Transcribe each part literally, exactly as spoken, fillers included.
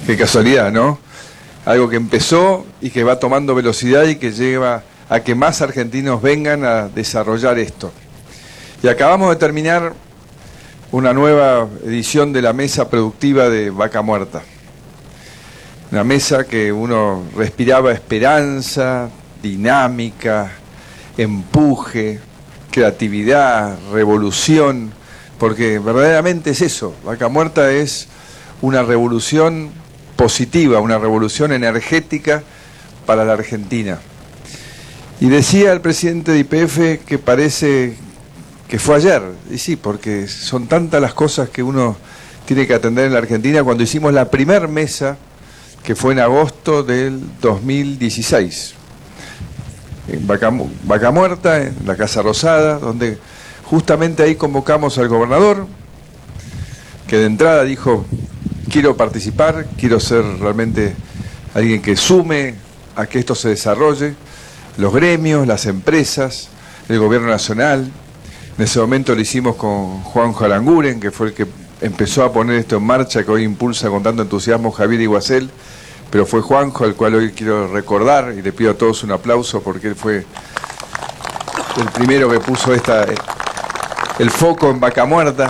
Qué casualidad, ¿no? Algo que empezó y que va tomando velocidad y que lleva a que más argentinos vengan a desarrollar esto. Y acabamos de terminar una nueva edición de la mesa productiva de Vaca Muerta. Una mesa que uno respiraba esperanza, dinámica, empuje, creatividad, revolución, porque verdaderamente es eso. Vaca Muerta es una revolución positiva, una revolución energética para la Argentina. Y decía el presidente de Y P F que parece que fue ayer, y sí, porque son tantas las cosas que uno tiene que atender en la Argentina. Cuando hicimos la primer mesa, que fue en agosto del dos mil dieciséis, en Vaca, Vaca Muerta, en la Casa Rosada, donde justamente ahí convocamos al gobernador, que de entrada dijo: quiero participar, quiero ser realmente alguien que sume a que esto se desarrolle, los gremios, las empresas, el gobierno nacional. En ese momento lo hicimos con Juanjo Aranguren, que fue el que empezó a poner esto en marcha, que hoy impulsa con tanto entusiasmo Javier Iguacel, pero fue Juanjo, al cual hoy quiero recordar, y le pido a todos un aplauso porque él fue el primero que puso esta, el foco en Vaca Muerta.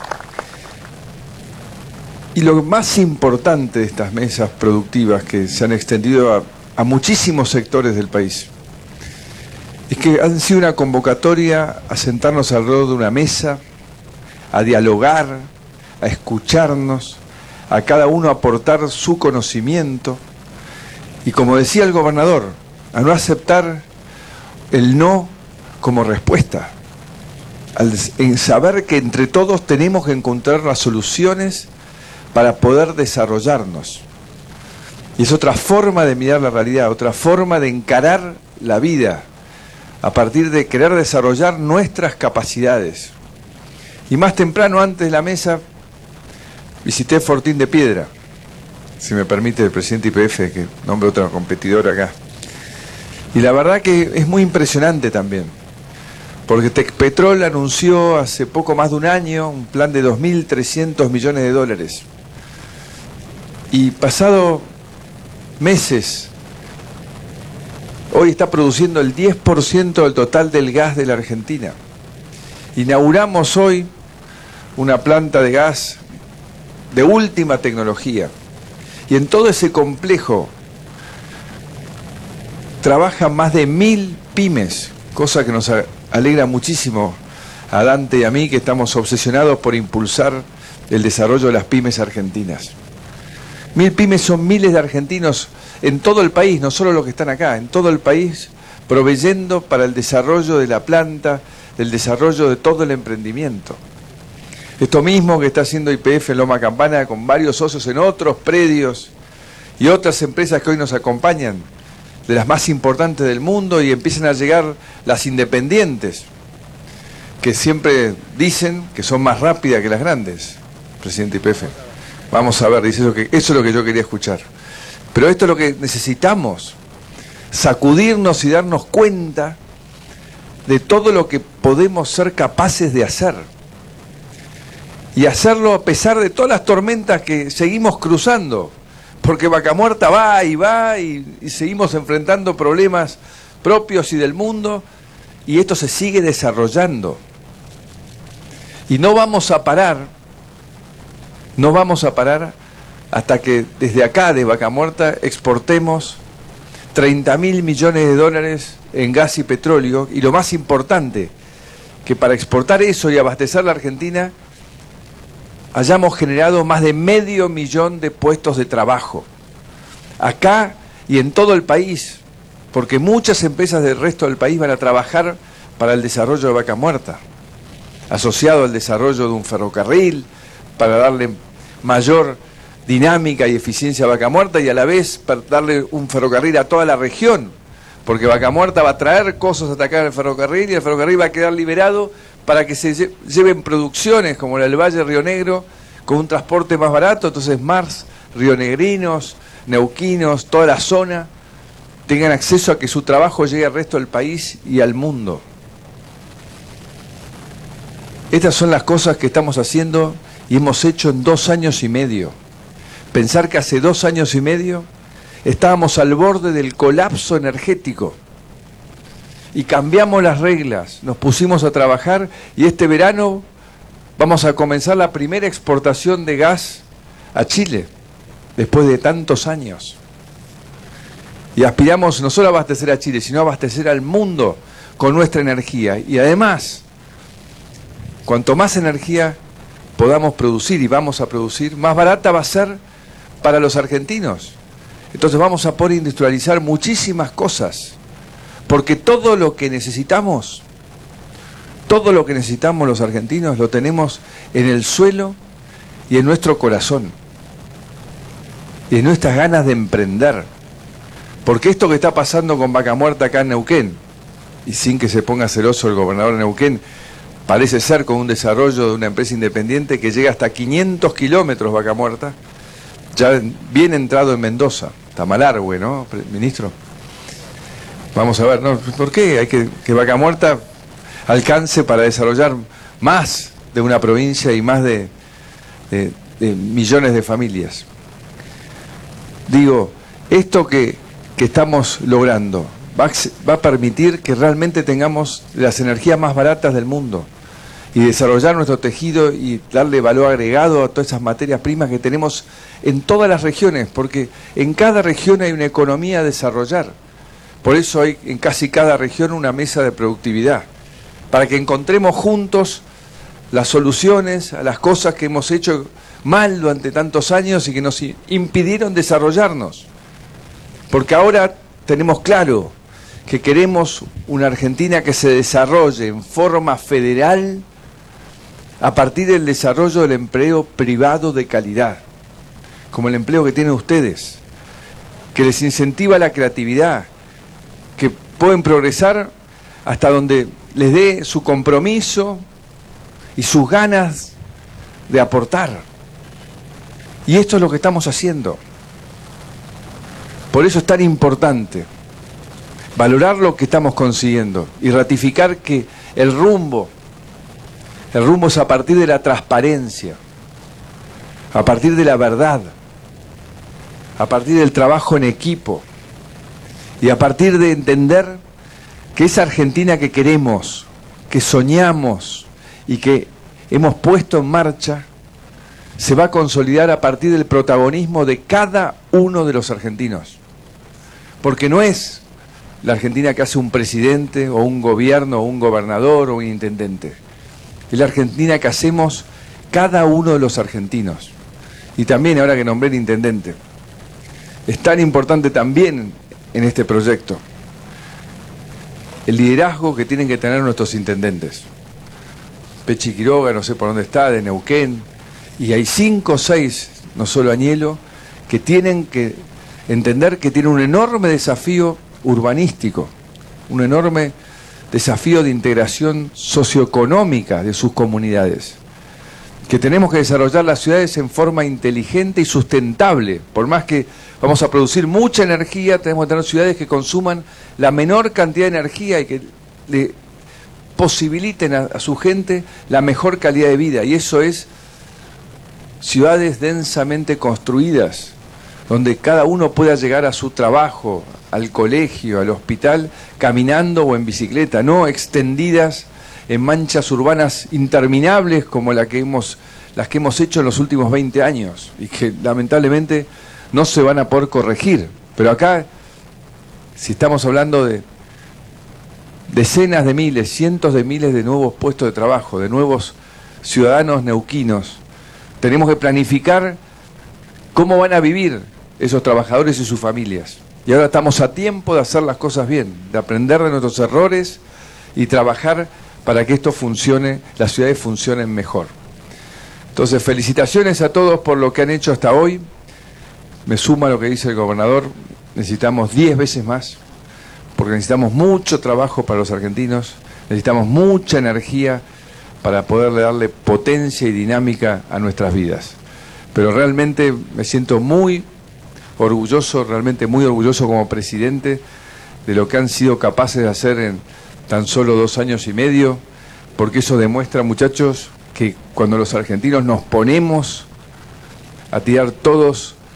Y lo más importante de estas mesas productivas que se han extendido a, a muchísimos sectores del país es que han sido una convocatoria a sentarnos alrededor de una mesa, a dialogar, a escucharnos, a cada uno aportar su conocimiento y, como decía el gobernador, a no aceptar el no como respuesta, al, en saber que entre todos tenemos que encontrar las soluciones para poder desarrollarnos. Y es otra forma de mirar la realidad, otra forma de encarar la vida, a partir de querer desarrollar nuestras capacidades. Y más temprano, antes de la mesa, visité Fortín de Piedra, si me permite el presidente de Y P F, que nombre otra competidora acá. Y la verdad que es muy impresionante también, porque Tecpetrol anunció hace poco más de un año un plan de dos mil trescientos millones de dólares. Y pasado meses, hoy está produciendo el diez por ciento del total del gas de la Argentina. Inauguramos hoy una planta de gas de última tecnología. Y en todo ese complejo trabajan más de mil pymes, cosa que nos alegra muchísimo a Dante y a mí, que estamos obsesionados por impulsar el desarrollo de las pymes argentinas. Mil pymes son miles de argentinos en todo el país, no solo los que están acá, en todo el país, proveyendo para el desarrollo de la planta, el desarrollo de todo el emprendimiento. Esto mismo que está haciendo Y P F en Loma Campana con varios socios en otros predios y otras empresas que hoy nos acompañan, de las más importantes del mundo, y empiezan a llegar las independientes, que siempre dicen que son más rápidas que las grandes, presidente Y P F. Vamos a ver, dice eso, que eso es lo que yo quería escuchar. Pero esto es lo que necesitamos, sacudirnos y darnos cuenta de todo lo que podemos ser capaces de hacer. Y hacerlo a pesar de todas las tormentas que seguimos cruzando, porque Vaca Muerta va y va y, y seguimos enfrentando problemas propios y del mundo, y esto se sigue desarrollando. Y no vamos a parar, no vamos a parar hasta que desde acá, de Vaca Muerta, exportemos treinta mil millones de dólares en gas y petróleo, y lo más importante, que para exportar eso y abastecer la Argentina, hayamos generado más de medio millón de puestos de trabajo, acá y en todo el país, porque muchas empresas del resto del país van a trabajar para el desarrollo de Vaca Muerta, asociado al desarrollo de un ferrocarril, para darle mayor dinámica y eficiencia a Vaca Muerta, y a la vez para darle un ferrocarril a toda la región, porque Vaca Muerta va a traer cosas hasta acá en el ferrocarril, y el ferrocarril va a quedar liberado para que se lleven producciones como la del Valle Río Negro con un transporte más barato. Entonces más rionegrinos, neuquinos, toda la zona tengan acceso a que su trabajo llegue al resto del país y al mundo. Estas son las cosas que estamos haciendo y hemos hecho en dos años y medio. Pensar que hace dos años y medio estábamos al borde del colapso energético y cambiamos las reglas, nos pusimos a trabajar y este verano vamos a comenzar la primera exportación de gas a Chile, después de tantos años. Y aspiramos no solo a abastecer a Chile, sino a abastecer al mundo con nuestra energía. Y además, cuanto más energía podamos producir y vamos a producir, más barata va a ser para los argentinos. Entonces vamos a poder industrializar muchísimas cosas, porque todo lo que necesitamos, todo lo que necesitamos los argentinos lo tenemos en el suelo y en nuestro corazón, y en nuestras ganas de emprender. Porque esto que está pasando con Vaca Muerta acá en Neuquén, y sin que se ponga celoso el gobernador de Neuquén, parece ser con un desarrollo de una empresa independiente que llega hasta quinientos kilómetros Vaca Muerta, ya bien entrado en Mendoza. Tamalargüe, ¿no, ministro? Vamos a ver, ¿no? ¿Por qué hay que que Vaca Muerta alcance para desarrollar más de una provincia y más de, de, de millones de familias? Digo, esto que, que estamos logrando va, va a permitir que realmente tengamos las energías más baratas del mundo y desarrollar nuestro tejido y darle valor agregado a todas esas materias primas que tenemos en todas las regiones, porque en cada región hay una economía a desarrollar. Por eso hay en casi cada región una mesa de productividad, para que encontremos juntos las soluciones a las cosas que hemos hecho mal durante tantos años y que nos impidieron desarrollarnos. Porque ahora tenemos claro que queremos una Argentina que se desarrolle en forma federal a partir del desarrollo del empleo privado de calidad, como el empleo que tienen ustedes, que les incentiva la creatividad, que pueden progresar hasta donde les dé su compromiso y sus ganas de aportar. Y esto es lo que estamos haciendo. Por eso es tan importante valorar lo que estamos consiguiendo y ratificar que el rumbo, el rumbo es a partir de la transparencia, a partir de la verdad, a partir del trabajo en equipo y a partir de entender que esa Argentina que queremos, que soñamos y que hemos puesto en marcha, se va a consolidar a partir del protagonismo de cada uno de los argentinos. Porque no es la Argentina que hace un presidente o un gobierno o un gobernador o un intendente. Es la Argentina que hacemos cada uno de los argentinos. Y también, ahora que nombré el intendente, es tan importante también en este proyecto el liderazgo que tienen que tener nuestros intendentes. Pechi Quiroga, no sé por dónde está, de Neuquén, y hay cinco o seis, no solo Añelo, que tienen que entender que tienen un enorme desafío urbanístico, un enorme desafío de integración socioeconómica de sus comunidades, que tenemos que desarrollar las ciudades en forma inteligente y sustentable. Por más que vamos a producir mucha energía, tenemos que tener ciudades que consuman la menor cantidad de energía y que le posibiliten a, a su gente la mejor calidad de vida. Y eso es ciudades densamente construidas, donde cada uno pueda llegar a su trabajo, al colegio, al hospital, caminando o en bicicleta, no extendidas en manchas urbanas interminables como la que hemos, las que hemos hecho en los últimos veinte años y que lamentablemente no se van a poder corregir. Pero acá, si estamos hablando de decenas de miles, cientos de miles de nuevos puestos de trabajo, de nuevos ciudadanos neuquinos, tenemos que planificar cómo van a vivir esos trabajadores y sus familias. Y ahora estamos a tiempo de hacer las cosas bien, de aprender de nuestros errores y trabajar para que esto funcione, las ciudades funcionen mejor. Entonces, felicitaciones a todos por lo que han hecho hasta hoy. Me suma lo que dice el gobernador, necesitamos diez veces más, porque necesitamos mucho trabajo para los argentinos, necesitamos mucha energía para poderle darle potencia y dinámica a nuestras vidas. Pero realmente me siento muy orgulloso, realmente muy orgulloso como presidente de lo que han sido capaces de hacer en tan solo dos años y medio, porque eso demuestra, muchachos, que cuando los argentinos nos ponemos a tirar todos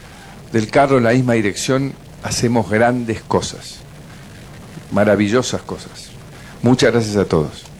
del carro en la misma dirección, hacemos grandes cosas, maravillosas cosas. Muchas gracias a todos.